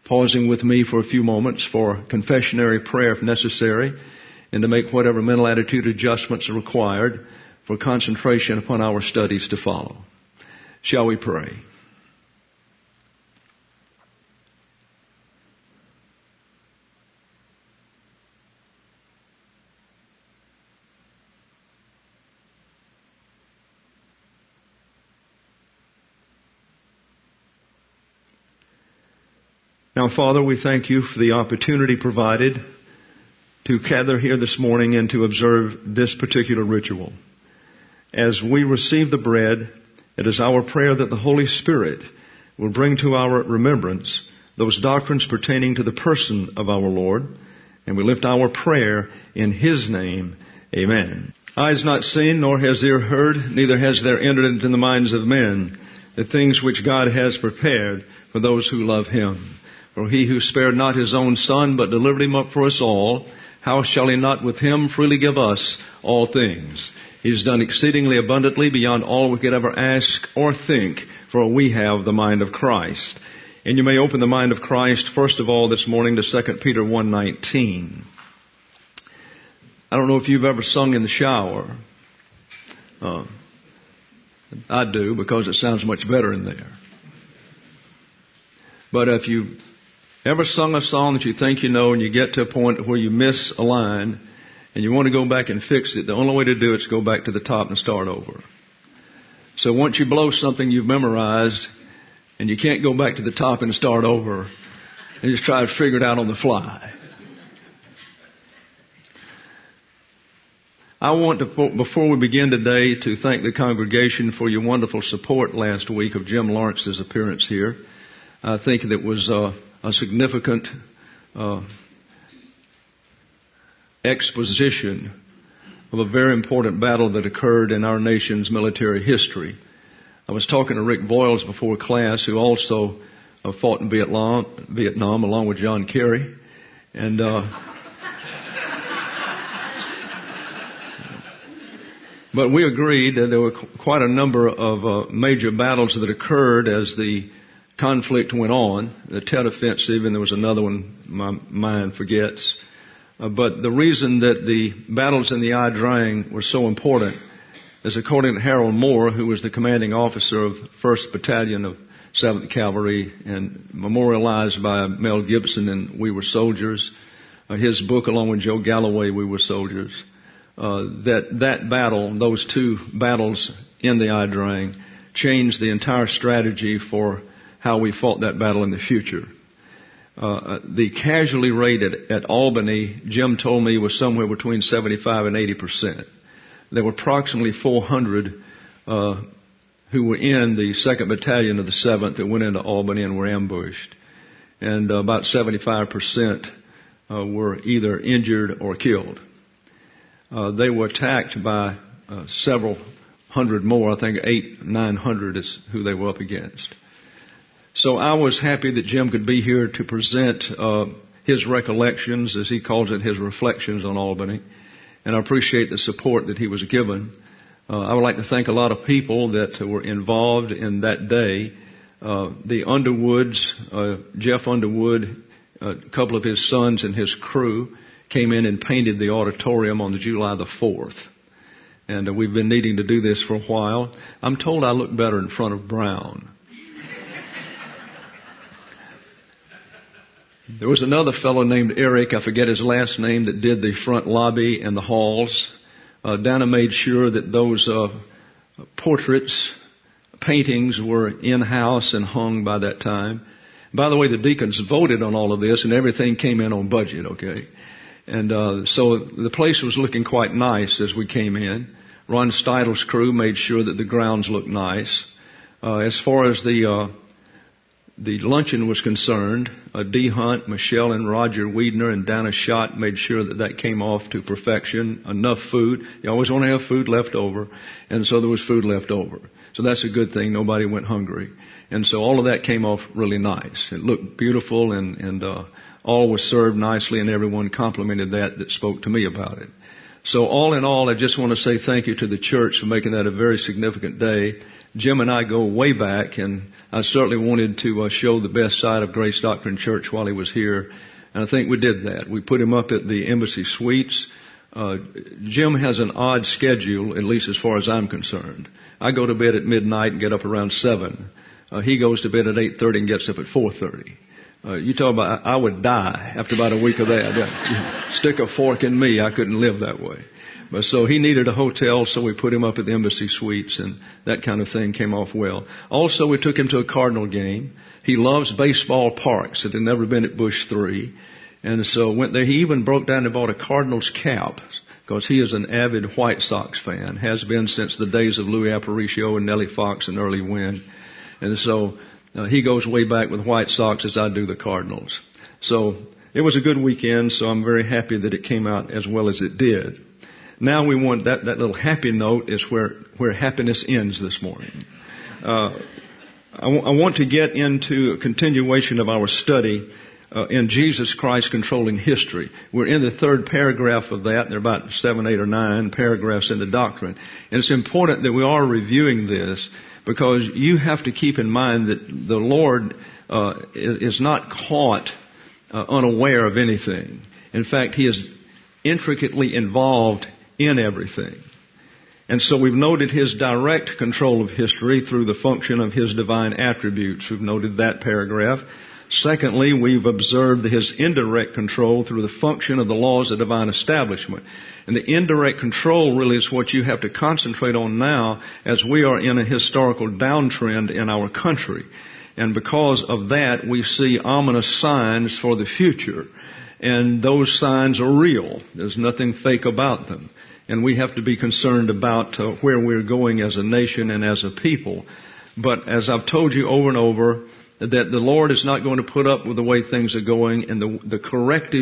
pausing with me for a few moments for confessionary prayer if necessary, and to make whatever mental attitude adjustments are required for concentration upon our studies to follow. Shall we pray? Now, Father, we thank you for the opportunity provided to gather here this morning and to observe this particular ritual. As we receive the bread, it is our prayer that the Holy Spirit will bring to our remembrance those doctrines pertaining to the person of our Lord, and we lift our prayer in His name. Amen. Eye has not seen, nor has ear heard, neither has there entered into the minds of men the things which God has prepared for those who love Him. For He who spared not His own Son, but delivered Him up for us all, how shall He not with Him freely give us all things? He's done exceedingly abundantly beyond all we could ever ask or think, for we have the mind of Christ. And you may open the mind of Christ, first of all, this morning to 2 Peter 1:19. I don't know if you've ever sung in the shower. I do, because it sounds much better in there. But if you ever sung a song that you think you know and you get to a point where you miss a line and you want to go back and fix it, the only way to do it is go back to the top and start over. So once you blow something you've memorized and you can't go back to the top and start over, and just try to figure it out on the fly. I want to, before we begin today, to thank the congregation for your wonderful support last week of Jim Lawrence's appearance here. I think that was a significant exposition of a very important battle that occurred in our nation's military history. I was talking to Rick Boyles before class, who also fought in Vietnam along with John Kerry. And but we agreed that there were quite a number of major battles that occurred as the conflict went on, the Tet Offensive, and there was another one my mind forgets. But the reason that the battles in the Ia Drang were so important is, according to Harold Moore, who was the commanding officer of 1st Battalion of 7th Cavalry and memorialized by Mel Gibson in We Were Soldiers, his book along with Joe Galloway, We Were Soldiers, that battle, those two battles in the Ia Drang, changed the entire strategy for how we fought that battle in the future. The casualty rate at Albany, Jim told me, was somewhere between 75 and 80%. There were approximately 400 who were in the 2nd Battalion of the 7th that went into Albany and were ambushed. And about 75% were either injured or killed. They were attacked by several hundred more. I think 800-900 is who they were up against. So I was happy that Jim could be here to present his recollections, as he calls it, his reflections on Albany. And I appreciate the support that he was given. I would like to thank a lot of people that were involved in that day. The Underwoods, Jeff Underwood, a couple of his sons and his crew came in and painted the auditorium on the July the 4th. And we've been needing to do this for a while. I'm told I look better in front of brown. There was another fellow named Eric, I forget his last name, that did the front lobby and the halls. Dana made sure that those portraits, paintings were in-house and hung by that time. By the way, the deacons voted on all of this, and everything came in on budget, okay? And so the place was looking quite nice as we came in. Ron Steidel's crew made sure that the grounds looked nice. As far as the luncheon was concerned, Dee Hunt, Michelle and Roger Wiedner and Dana Schott made sure that came off to perfection. Enough food. You always want to have food left over. And so there was food left over. So that's a good thing. Nobody went hungry. And so all of that came off really nice. It looked beautiful and all was served nicely, and everyone complimented that spoke to me about it. So all in all, I just want to say thank you to the church for making that a very significant day. Jim and I go way back, and I certainly wanted to show the best side of Grace Doctrine Church while he was here, and I think we did that. We put him up at the Embassy Suites. Jim has an odd schedule, at least as far as I'm concerned. I go to bed at midnight and get up around 7. He goes to bed at 8:30 and gets up at 4:30. You talk about, I would die after about a week of that. Stick a fork in me, I couldn't live that way. But so he needed a hotel, so we put him up at the Embassy Suites, and that kind of thing came off well. Also, we took him to a Cardinal game. He loves baseball parks. It had never been at Bush 3. And so went there. He even broke down and bought a Cardinals cap, because he is an avid White Sox fan, has been since the days of Louis Aparicio and Nellie Fox and Early Wynn. And so he goes way back with White Sox as I do the Cardinals. So it was a good weekend, so I'm very happy that it came out as well as it did. Now we want that little happy note is where happiness ends this morning. I want to get into a continuation of our study in Jesus Christ controlling history. We're in the third paragraph of that. There are about 7, 8, or 9 paragraphs in the doctrine. And it's important that we are reviewing this, because you have to keep in mind that the Lord is not caught unaware of anything. In fact, He is intricately involved in everything. And so we've noted His direct control of history through the function of His divine attributes. We've noted that paragraph. Secondly, we've observed His indirect control through the function of the laws of divine establishment. And the indirect control really is what you have to concentrate on now, as we are in a historical downtrend in our country. And because of that, we see ominous signs for the future. And those signs are real. There's nothing fake about them. And we have to be concerned about where we're going as a nation and as a people. But as I've told you over and over, that the Lord is not going to put up with the way things are going, and the corrective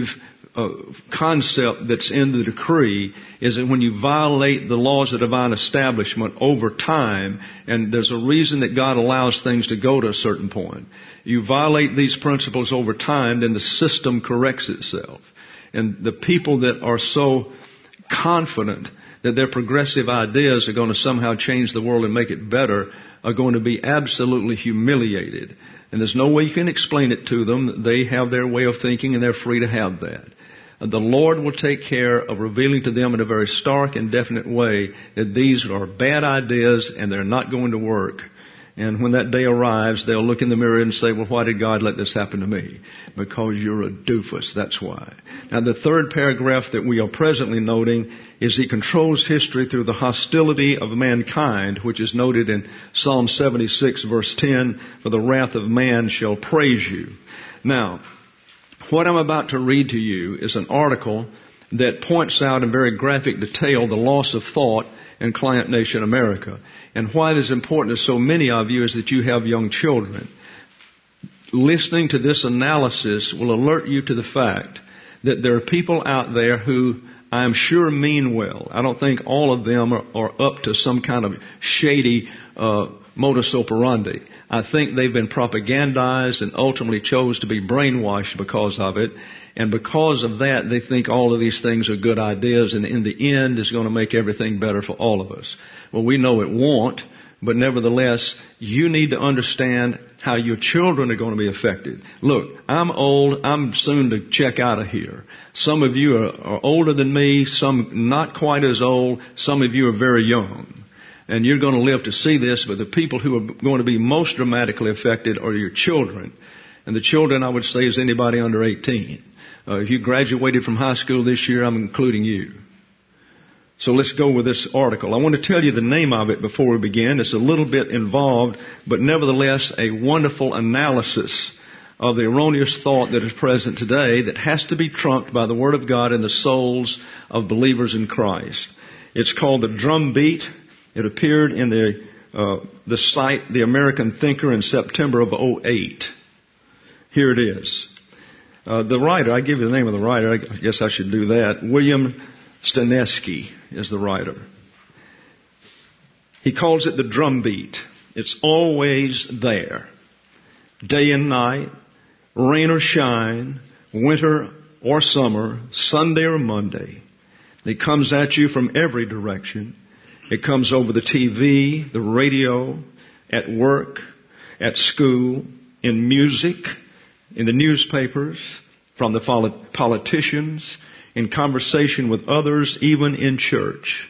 concept that's in the decree is that when you violate the laws of divine establishment over time, and there's a reason that God allows things to go to a certain point, you violate these principles over time, then the system corrects itself. And the people that are so confident that their progressive ideas are going to somehow change the world and make it better are going to be absolutely humiliated. And there's no way you can explain it to them. They have their way of thinking, and they're free to have that. The Lord will take care of revealing to them in a very stark and definite way that these are bad ideas and they're not going to work. And when that day arrives, they'll look in the mirror and say, well, why did God let this happen to me? Because you're a doofus, that's why. Now, the third paragraph that we are presently noting is He controls history through the hostility of mankind, which is noted in Psalm 76, verse 10, for the wrath of man shall praise you. Now, what I'm about to read to you is an article that points out in very graphic detail the loss of thought in client nation America. And why it is important to so many of you is that you have young children. Listening to this analysis will alert you to the fact that there are people out there who I am sure mean well. I don't think all of them are up to some kind of shady modus operandi. I think they've been propagandized and ultimately chose to be brainwashed because of it. And because of that, they think all of these things are good ideas, and in the end is going to make everything better for all of us. Well, we know it won't, but nevertheless, you need to understand how your children are going to be affected. Look, I'm old. I'm soon to check out of here. Some of you are older than me, some not quite as old, some of you are very young. And you're going to live to see this, but the people who are going to be most dramatically affected are your children. And the children, I would say, is anybody under 18. If you graduated from high school this year, I'm including you. So let's go with this article. I want to tell you the name of it before we begin. It's a little bit involved, but nevertheless a wonderful analysis of the erroneous thought that is present today that has to be trumped by the Word of God in the souls of believers in Christ. It's called The Drumbeat. It appeared in the site The American Thinker in September of 2008. Here it is. The writer, I give you the name of the writer, I guess I should do that. William Stanesky is the writer. He calls it the drumbeat. It's always there. Day and night, rain or shine, winter or summer, Sunday or Monday. It comes at you from every direction. It comes over the TV, the radio, at work, at school, in music, in the newspapers, from the politicians, in conversation with others, even in church.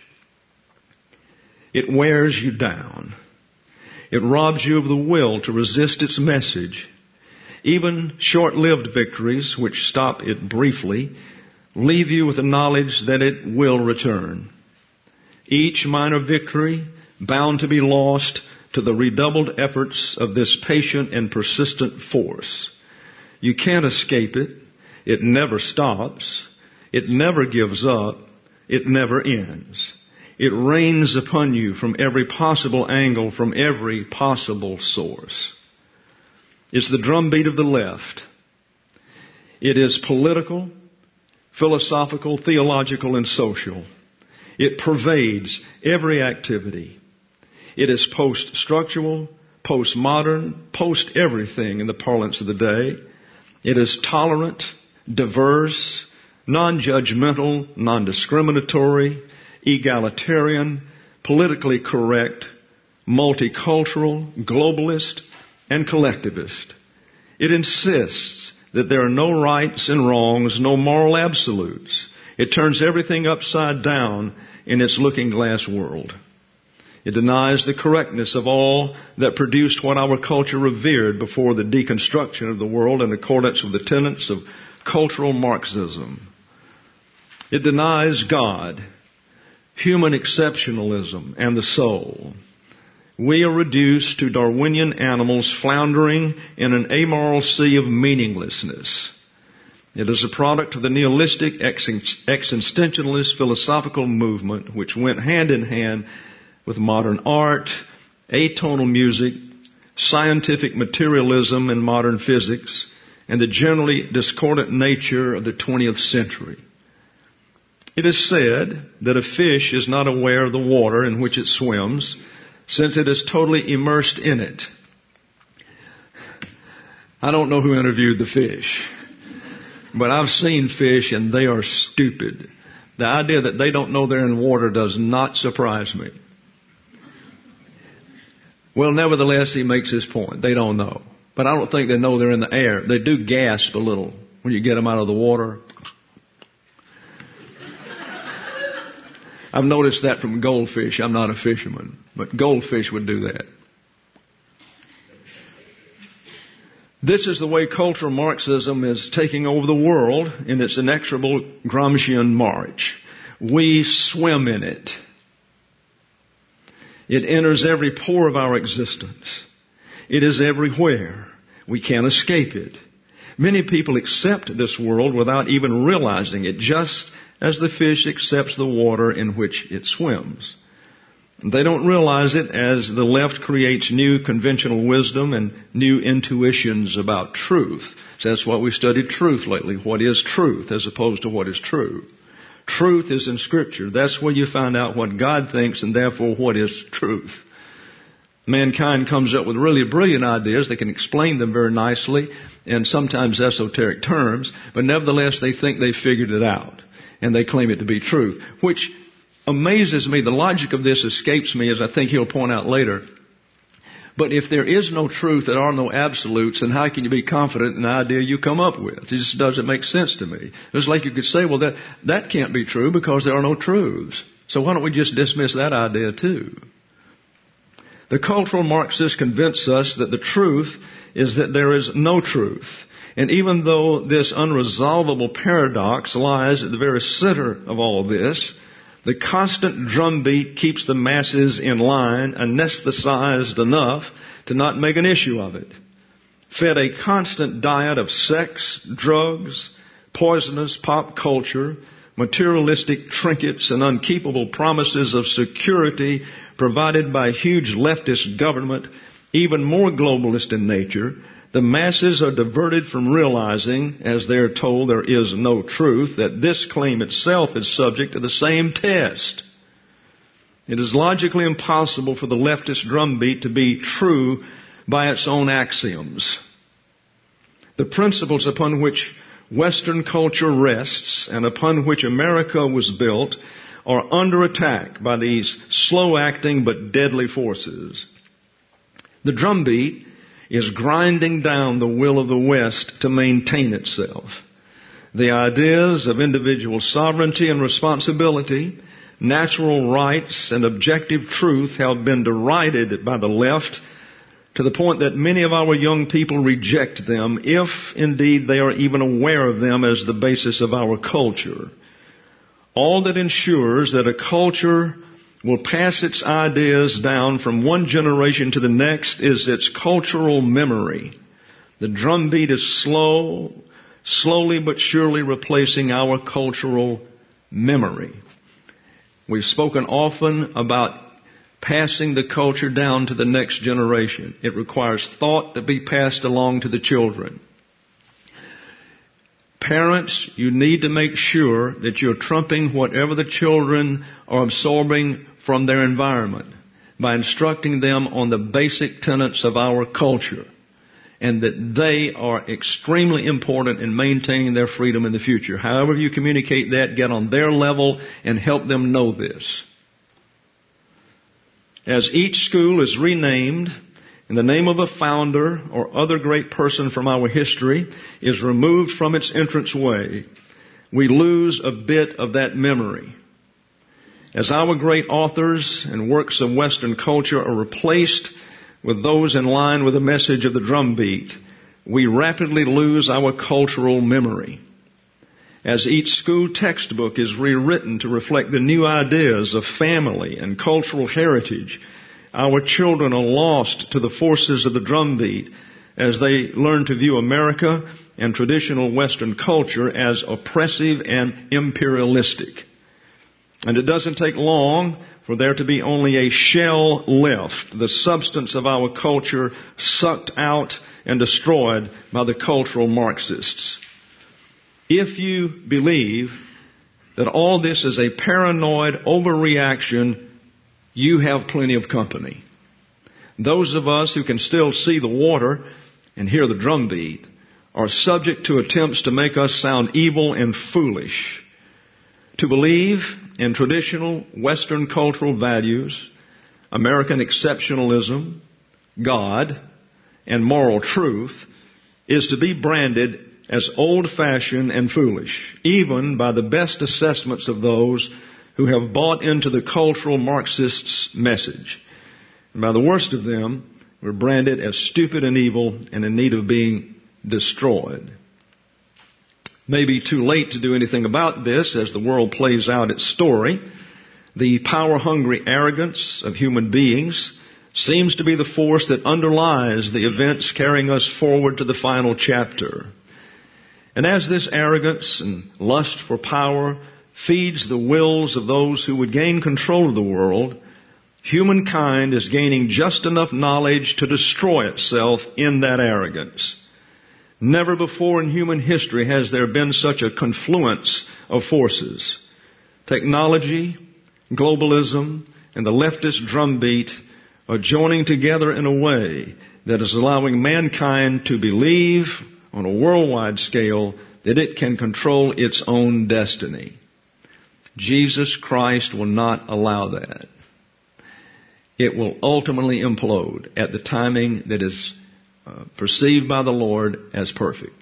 It wears you down. It robs you of the will to resist its message. Even short-lived victories, which stop it briefly, leave you with the knowledge that it will return. Each minor victory bound to be lost to the redoubled efforts of this patient and persistent force. You can't escape it. It never stops. It never gives up. It never ends. It rains upon you from every possible angle, from every possible source. It's the drumbeat of the left. It is political, philosophical, theological, and social. It pervades every activity. It is post-structural, post-modern, post-everything in the parlance of the day. It is tolerant, diverse, non-judgmental, non-discriminatory, egalitarian, politically correct, multicultural, globalist, and collectivist. It insists that there are no rights and wrongs, no moral absolutes. It turns everything upside down in its looking-glass world. It denies the correctness of all that produced what our culture revered before the deconstruction of the world in accordance with the tenets of cultural Marxism. It denies God, human exceptionalism, and the soul. We are reduced to Darwinian animals floundering in an amoral sea of meaninglessness. It is a product of the nihilistic existentialist philosophical movement which went hand in hand with modern art, atonal music, scientific materialism and modern physics, and the generally discordant nature of the 20th century. It is said that a fish is not aware of the water in which it swims, since it is totally immersed in it. I don't know who interviewed the fish, but I've seen fish and they are stupid. The idea that they don't know they're in water does not surprise me. Well, nevertheless, he makes his point. They don't know. But I don't think they know they're in the air. They do gasp a little when you get them out of the water. I've noticed that from goldfish. I'm not a fisherman, but goldfish would do that. This is the way cultural Marxism is taking over the world in its inexorable Gramscian march. We swim in it. It enters every pore of our existence. It is everywhere. We can't escape it. Many people accept this world without even realizing it, just as the fish accepts the water in which it swims. They don't realize it as the left creates new conventional wisdom and new intuitions about truth. So that's why we studied truth lately. What is truth as opposed to what is true? Truth is in Scripture. That's where you find out what God thinks and therefore what is truth. Mankind comes up with really brilliant ideas. They can explain them very nicely in sometimes esoteric terms, but nevertheless they think they figured it out and they claim it to be truth, which amazes me. The logic of this escapes me, as I think he'll point out later. But if there is no truth, there are no absolutes, then how can you be confident in the idea you come up with? It just doesn't make sense to me. It's like you could say, well, that can't be true because there are no truths. So why don't we just dismiss that idea too? The cultural Marxists convince us that the truth is that there is no truth. And even though this unresolvable paradox lies at the very center of all this, the constant drumbeat keeps the masses in line, anesthetized enough to not make an issue of it. Fed a constant diet of sex, drugs, poisonous pop culture, materialistic trinkets, and unkeepable promises of security provided by huge leftist government, even more globalist in nature, the masses are diverted from realizing, as they're told there is no truth, that this claim itself is subject to the same test. It is logically impossible for the leftist drumbeat to be true by its own axioms. The principles upon which Western culture rests and upon which America was built are under attack by these slow-acting but deadly forces. The drumbeat is grinding down the will of the West to maintain itself. The ideas of individual sovereignty and responsibility, natural rights, and objective truth have been derided by the left to the point that many of our young people reject them, if indeed they are even aware of them as the basis of our culture. All that ensures that a culture will pass its ideas down from one generation to the next is its cultural memory. The drumbeat is slowly but surely replacing our cultural memory. We've spoken often about passing the culture down to the next generation. It requires thought to be passed along to the children. Parents, you need to make sure that you're trumping whatever the children are absorbing from their environment by instructing them on the basic tenets of our culture, and that they are extremely important in maintaining their freedom in the future. However you communicate that, get on their level and help them know this. As each school is renamed in the name of a founder or other great person from our history is removed from its entranceway, we lose a bit of that memory. As our great authors and works of Western culture are replaced with those in line with the message of the drumbeat, we rapidly lose our cultural memory. As each school textbook is rewritten to reflect the new ideas of family and cultural heritage, our children are lost to the forces of the drumbeat as they learn to view America and traditional Western culture as oppressive and imperialistic. And it doesn't take long for there to be only a shell left, the substance of our culture sucked out and destroyed by the cultural Marxists. If you believe that all this is a paranoid overreaction, you have plenty of company. Those of us who can still see the water and hear the drumbeat are subject to attempts to make us sound evil and foolish. To believe in traditional Western cultural values, American exceptionalism, God, and moral truth is to be branded as old-fashioned and foolish, even by the best assessments of those who have bought into the cultural Marxists' message. And by the worst of them, we're branded as stupid and evil and in need of being destroyed. Maybe too late to do anything about this as the world plays out its story. The power-hungry arrogance of human beings seems to be the force that underlies the events carrying us forward to the final chapter. And as this arrogance and lust for power feeds the wills of those who would gain control of the world, humankind is gaining just enough knowledge to destroy itself in that arrogance. Never before in human history has there been such a confluence of forces. Technology, globalism, and the leftist drumbeat are joining together in a way that is allowing mankind to believe on a worldwide scale that it can control its own destiny. Jesus Christ will not allow that. It will ultimately implode at the timing that is perceived by the Lord as perfect.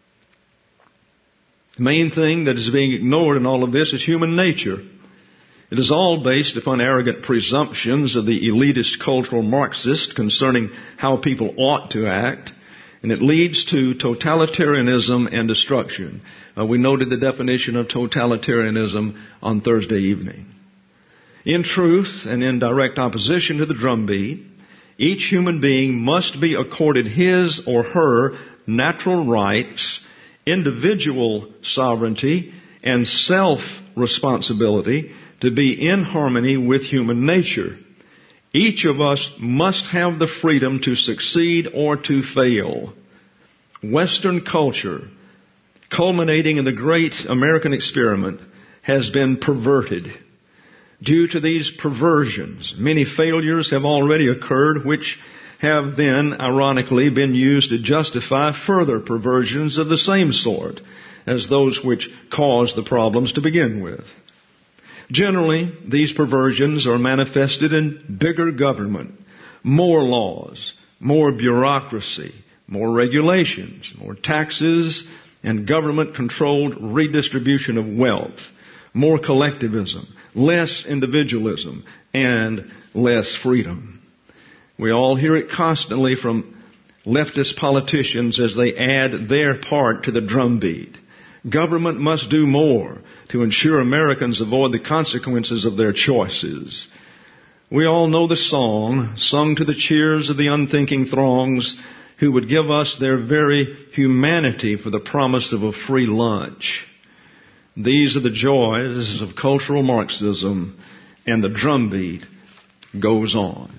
The main thing that is being ignored in all of this is human nature. It is all based upon arrogant presumptions of the elitist cultural Marxist concerning how people ought to act, and it leads to totalitarianism and destruction. We noted the definition of totalitarianism on Thursday evening. In truth and in direct opposition to the drumbeat, each human being must be accorded his or her natural rights, individual sovereignty, and self-responsibility to be in harmony with human nature. Each of us must have the freedom to succeed or to fail. Western culture, culminating in the great American experiment, has been perverted. Due to these perversions, many failures have already occurred which have then, ironically, been used to justify further perversions of the same sort as those which caused the problems to begin with. Generally, these perversions are manifested in bigger government, more laws, more bureaucracy, more regulations, more taxes, and government-controlled redistribution of wealth, more collectivism, less individualism, and less freedom. We all hear it constantly from leftist politicians as they add their part to the drumbeat. Government must do more to ensure Americans avoid the consequences of their choices. We all know the song, sung to the cheers of the unthinking throngs who would give us their very humanity for the promise of a free lunch. These are the joys of cultural Marxism, and the drumbeat goes on.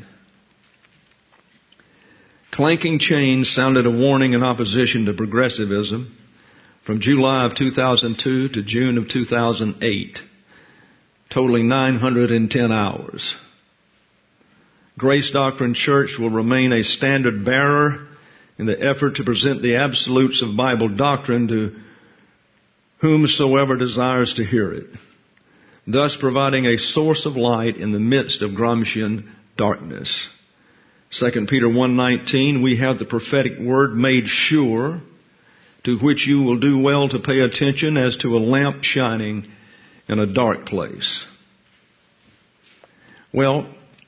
Clanking chains sounded a warning in opposition to progressivism from July of 2002 to June of 2008, totaling 910 hours. Grace Doctrine Church will remain a standard bearer in the effort to present the absolutes of Bible doctrine to whomsoever desires to hear it, thus providing a source of light in the midst of Gramscian darkness. 2 Peter 1:19, we have the prophetic word made sure, to which you will do well to pay attention as to a lamp shining in a dark place. Well,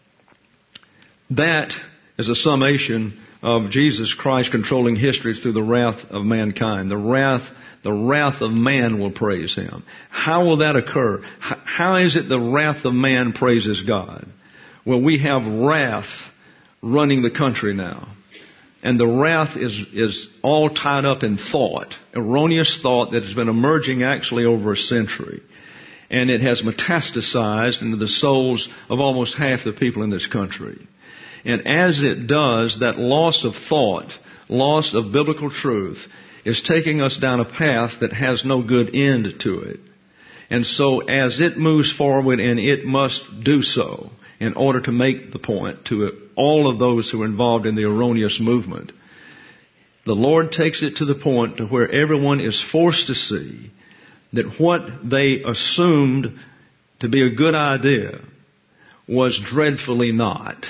that is a summation of Jesus Christ controlling history through the wrath of mankind. The wrath of man will praise Him. How will that occur? How is it the wrath of man praises God? Well, we have wrath running the country now. And the wrath is all tied up in thought, erroneous thought that has been emerging actually over a century. And it has metastasized into the souls of almost half the people in this country. And as it does, that loss of thought, loss of biblical truth, is taking us down a path that has no good end to it. And so as it moves forward, and it must do so in order to make the point to all of those who are involved in the erroneous movement, the Lord takes it to the point to where everyone is forced to see that what they assumed to be a good idea was dreadfully not.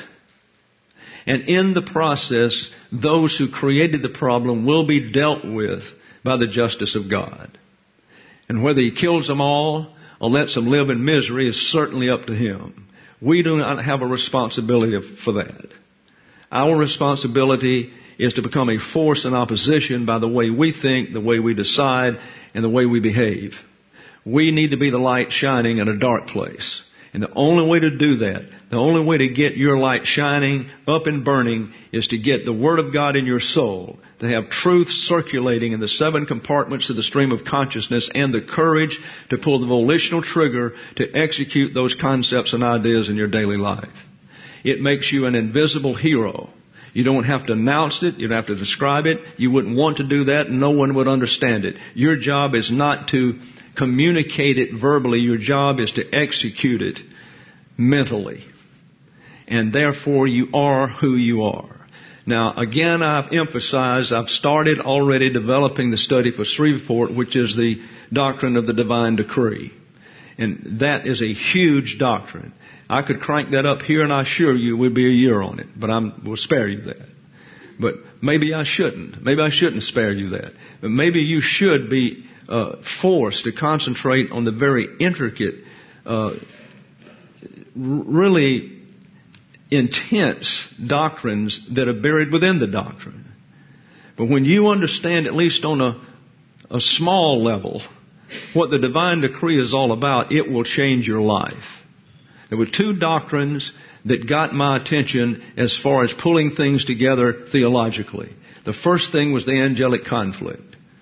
And in the process, those who created the problem will be dealt with by the justice of God. And whether He kills them all or lets them live in misery is certainly up to Him. We do not have a responsibility for that. Our responsibility is to become a force in opposition by the way we think, the way we decide, and the way we behave. We need to be the light shining in a dark place. And the only way to do that, the only way to get your light shining up and burning, is to get the Word of God in your soul, to have truth circulating in the 7 compartments of the stream of consciousness, and the courage to pull the volitional trigger to execute those concepts and ideas in your daily life. It makes you an invisible hero. You don't have to announce it. You don't have to describe it. You wouldn't want to do that. No one would understand it. Your job is not to communicate it verbally. Your job is to execute it mentally. And therefore you are who you are. Now, again, I've emphasized, I've started already developing the study for Shreveport, which is the doctrine of the divine decree. And that is a huge doctrine. I could crank that up here, and I assure you we'd be a year on it. But we'll spare you that. But maybe I shouldn't. Maybe I shouldn't spare you that. But maybe you should be forced to concentrate on the very intricate, really intense doctrines that are buried within the doctrine. But when you understand, at least on a small level, what the divine decree is all about, it will change your life. There were 2 doctrines that got my attention as far as pulling things together theologically. The first thing was the angelic conflict.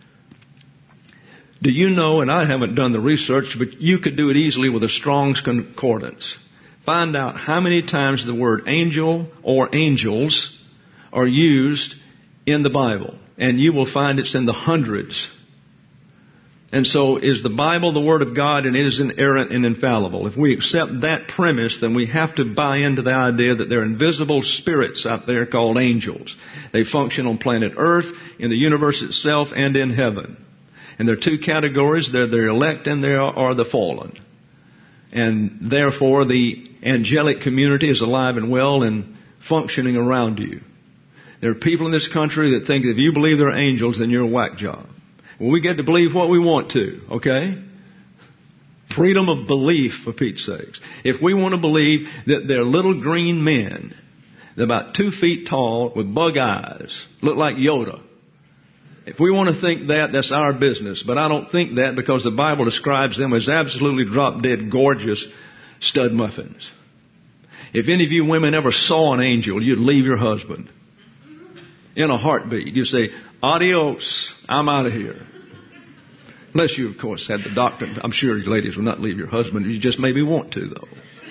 Do you know, and I haven't done the research, but you could do it easily with a Strong's Concordance. Find out how many times the word angel or angels are used in the Bible. And you will find it's in the hundreds. And so is the Bible the Word of God, and it is inerrant and infallible. If we accept that premise, then we have to buy into the idea that there are invisible spirits out there called angels. They function on planet Earth, in the universe itself, and in heaven. And there are two categories. They're the elect and there are the fallen. And therefore the angelic community is alive and well and functioning around you. There are people in this country that think that if you believe they're angels, then you're a whack job. Well, we get to believe what we want to, okay? Freedom of belief, for Pete's sakes. If we want to believe that they're little green men, they're about 2 feet tall with bug eyes, look like Yoda. If we want to think that, that's our business. But I don't think that, because the Bible describes them as absolutely drop-dead gorgeous stud muffins. If any of you women ever saw an angel, you'd leave your husband in a heartbeat. You'd say, adios, I'm out of here. Unless you, of course, had the doctrine. I'm sure you ladies will not leave your husband. You just maybe want to, though.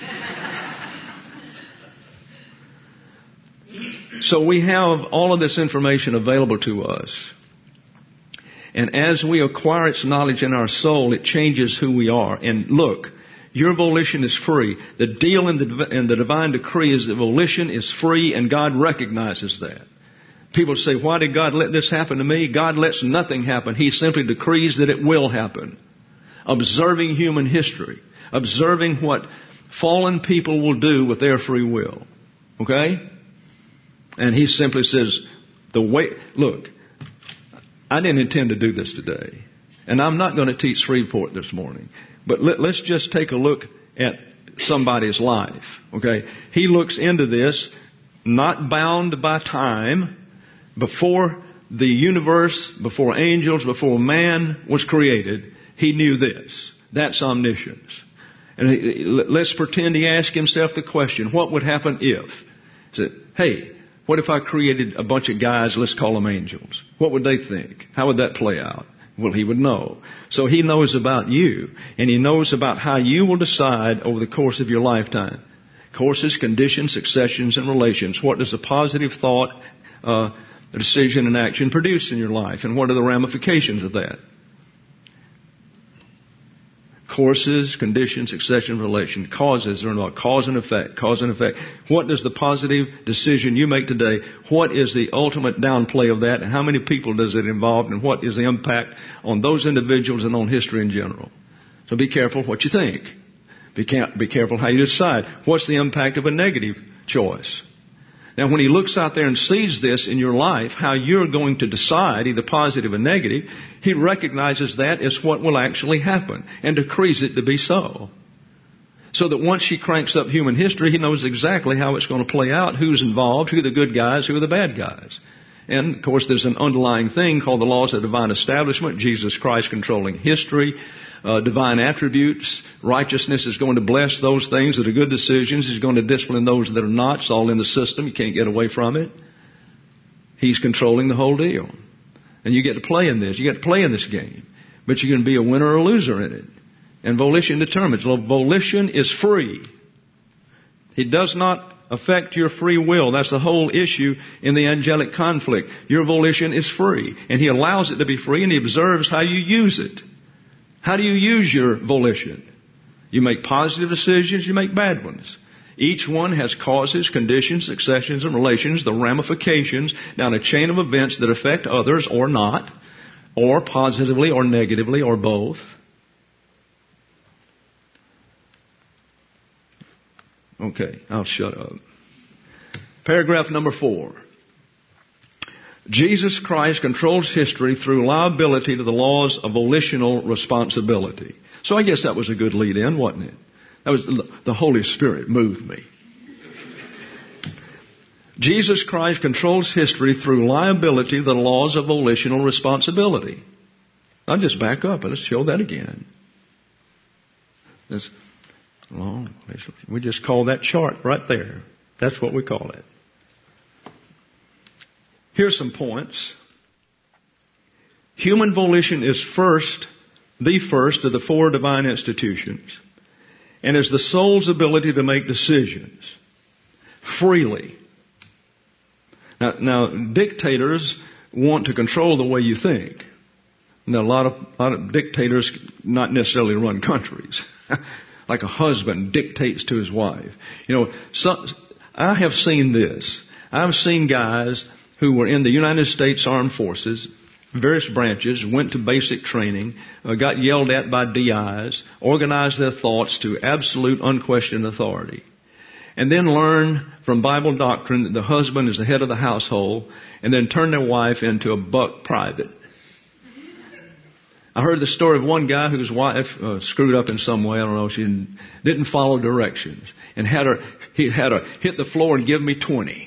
So we have all of this information available to us. And as we acquire its knowledge in our soul, it changes who we are. And look, your volition is free. The deal in the divine decree is that volition is free, and God recognizes that. People say, why did God let this happen to me? God lets nothing happen. He simply decrees that it will happen. Observing human history. Observing what fallen people will do with their free will. Okay? And He simply says, look, I didn't intend to do this today. And I'm not going to teach Shreveport this morning. But let's just take a look at somebody's life. Okay? He looks into this, not bound by time. Before the universe, before angels, before man was created, He knew this. That's omniscience. And let's pretend He asked Himself the question, what would happen if? He said, hey, what if I created a bunch of guys, let's call them angels? What would they think? How would that play out? Well, He would know. So He knows about you, and He knows about how you will decide over the course of your lifetime. Courses, conditions, successions, and relations. What does a positive thought, a decision and action produce in your life, and what are the ramifications of that? Courses, conditions, succession, relation, causes are not cause and effect. Cause and effect. What does the positive decision you make today? What is the ultimate downplay of that? And how many people does it involve? And what is the impact on those individuals and on history in general? So be careful what you think. Be careful how you decide. What's the impact of a negative choice? Now, when He looks out there and sees this in your life, how you're going to decide, either positive or negative, He recognizes that as what will actually happen and decrees it to be so. So that once He cranks up human history, He knows exactly how it's going to play out, who's involved, who are the good guys, who are the bad guys. And, of course, there's an underlying thing called the laws of divine establishment, Jesus Christ controlling history, divine attributes. Righteousness is going to bless those things that are good decisions. He's going to discipline those that are not. It's all in the system. You can't get away from it. He's controlling the whole deal. And you get to play in this. You get to play in this game. But you can be a winner or a loser in it. And volition determines. Well, volition is free. It does not affect your free will. That's the whole issue in the angelic conflict. Your volition is free. And He allows it to be free, and He observes how you use it. How do you use your volition? You make positive decisions, you make bad ones. Each one has causes, conditions, successions, and relations, the ramifications down a chain of events that affect others or not, or positively or negatively or both. Okay, I'll shut up. Paragraph number 4. Jesus Christ controls history through liability to the laws of volitional responsibility. So I guess that was a good lead-in, wasn't it? That was the Holy Spirit moved me. Jesus Christ controls history through liability to the laws of volitional responsibility. I'll just back up and let's show that again. We just call that chart right there. That's what we call it. Here's some points. Human volition is the first of the 4 divine institutions, and is the soul's ability to make decisions freely. Now, dictators want to control the way you think. Now, a lot of dictators not necessarily run countries. Like a husband dictates to his wife. I have seen this. I've seen guys who were in the United States Armed Forces, various branches, went to basic training, got yelled at by DIs, organized their thoughts to absolute unquestioned authority, and then learn from Bible doctrine that the husband is the head of the household, and then turn their wife into a buck private. I heard the story of one guy whose wife screwed up in some way. I don't know. She didn't follow directions and he had her hit the floor and give me 20.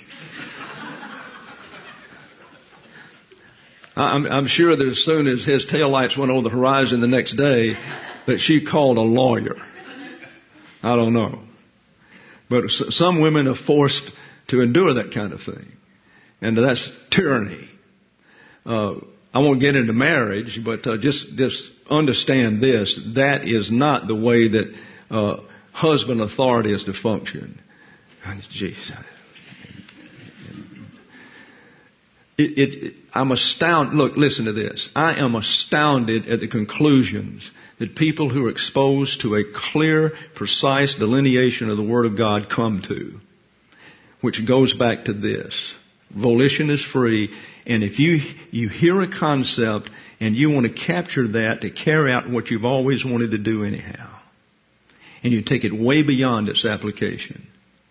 I'm sure that as soon as his taillights went over the horizon the next day, that she called a lawyer. I don't know. But some women are forced to endure that kind of thing. And that's tyranny. I won't get into marriage, but just understand this. That is not the way that husband authority is to function. Jeez. I'm astounded. Look, listen to this. I am astounded at the conclusions that people who are exposed to a clear, precise delineation of the Word of God come to, which goes back to this. Volition is free, and if you hear a concept and you want to capture that to carry out what you've always wanted to do anyhow, and you take it way beyond its application.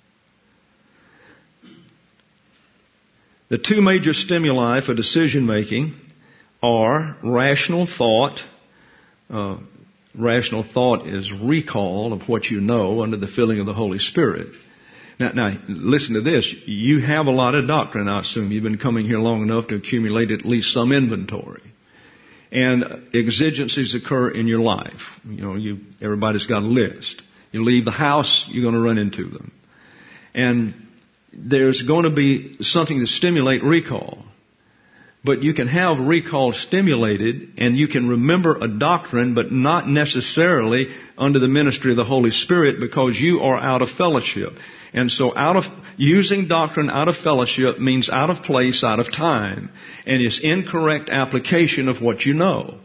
The two major stimuli for decision making are rational thought. Rational thought is recall of what you know under the filling of the Holy Spirit. Now, listen to this. You have a lot of doctrine, I assume. You've been coming here long enough to accumulate at least some inventory. And exigencies occur in your life. Everybody's got a list. You leave the house, you're going to run into them. And there's going to be something to stimulate recall. But you can have recall stimulated and you can remember a doctrine, but not necessarily under the ministry of the Holy Spirit because you are out of fellowship. And so using doctrine out of fellowship means out of place, out of time, and it's incorrect application of what you know.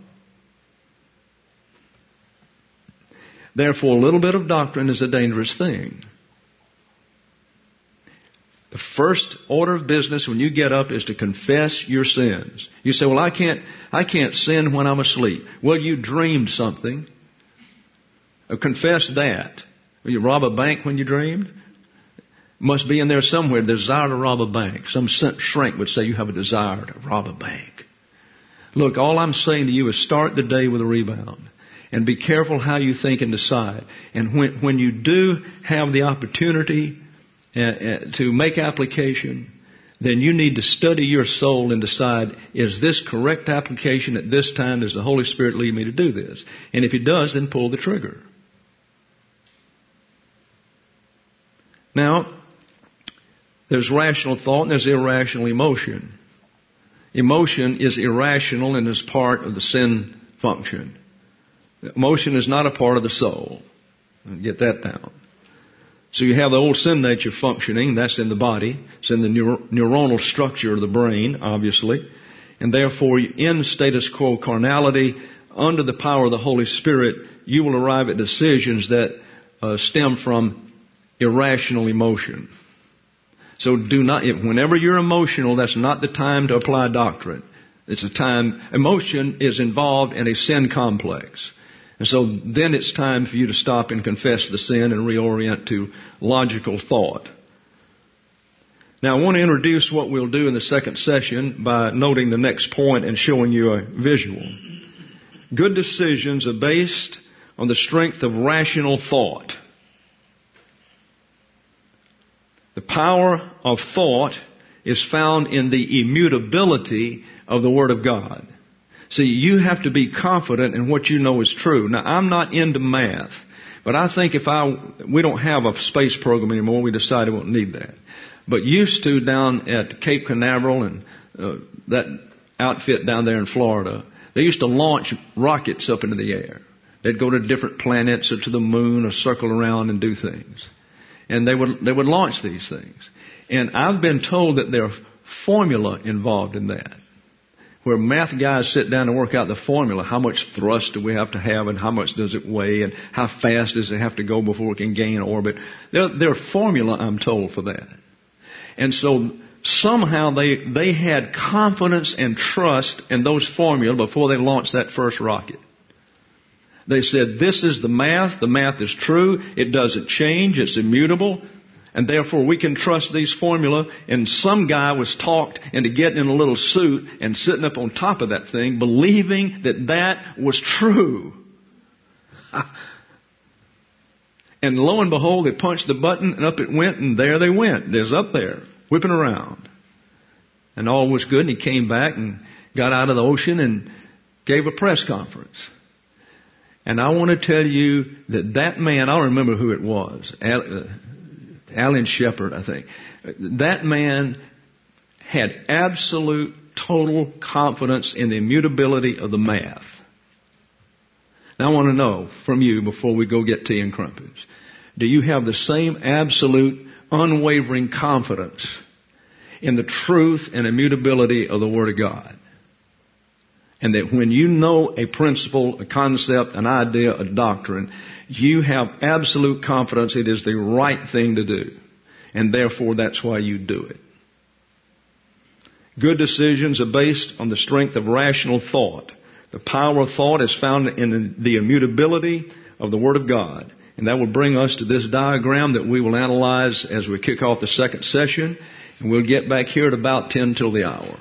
Therefore, a little bit of doctrine is a dangerous thing. The first order of business when you get up is to confess your sins. You say, well, I can't sin when I'm asleep. Well, you dreamed something. Confess that. Will you rob a bank when you dreamed? Must be in there somewhere, the desire to rob a bank. Some shrink would say you have a desire to rob a bank. Look, all I'm saying to you is start the day with a rebound. And be careful how you think and decide. And when you do have the opportunity to make application, then you need to study your soul and decide, is this correct application at this time? Does the Holy Spirit lead me to do this? And if it does, then pull the trigger. Now, there's rational thought and there's irrational emotion. Emotion is irrational and is part of the sin function. Emotion is not a part of the soul. Get that down. So you have the old sin nature functioning. That's in the body. It's in the neuronal structure of the brain, obviously. And therefore, in status quo carnality, under the power of the Holy Spirit, you will arrive at decisions that stem from irrational emotion. So whenever you're emotional, that's not the time to apply doctrine. It's a time, emotion is involved in a sin complex. And so then it's time for you to stop and confess the sin and reorient to logical thought. Now I want to introduce what we'll do in the second session by noting the next point and showing you a visual. Good decisions are based on the strength of rational thought. The power of thought is found in the immutability of the Word of God. See, you have to be confident in what you know is true. Now, I'm not into math, but I think we don't have a space program anymore. We decided we won't need that. But used to down at Cape Canaveral and that outfit down there in Florida, they used to launch rockets up into the air. They'd go to different planets or to the moon or circle around and do things. And they would launch these things. And I've been told that there's formula involved in that. where math guys sit down and work out the formula. How much thrust do we have to have, and how much does it weigh, and how fast does it have to go before it can gain orbit? Their formula, I'm told, for that. And so somehow they had confidence and trust in those formulas before they launched that first rocket. They said, this is the math. The math is true. It doesn't change. It's immutable. And therefore we can trust these formula. And some guy was talked into getting in a little suit and sitting up on top of that thing, believing that that was true. And lo and behold, they punched the button and up it went, and there they went. There's up there, whipping around. And all was good, and he came back and got out of the ocean and gave a press conference. And I want to tell you that man, I don't remember who it was, Alan Shepard, I think. That man had absolute, total confidence in the immutability of the math. Now I want to know from you, before we go get tea and crumpets, do you have the same absolute, unwavering confidence in the truth and immutability of the Word of God? And that when you know a principle, a concept, an idea, a doctrine, you have absolute confidence it is the right thing to do. And therefore, that's why you do it. Good decisions are based on the strength of rational thought. The power of thought is found in the immutability of the Word of God. And that will bring us to this diagram that we will analyze as we kick off the second session. And we'll get back here at about 10 till the hour.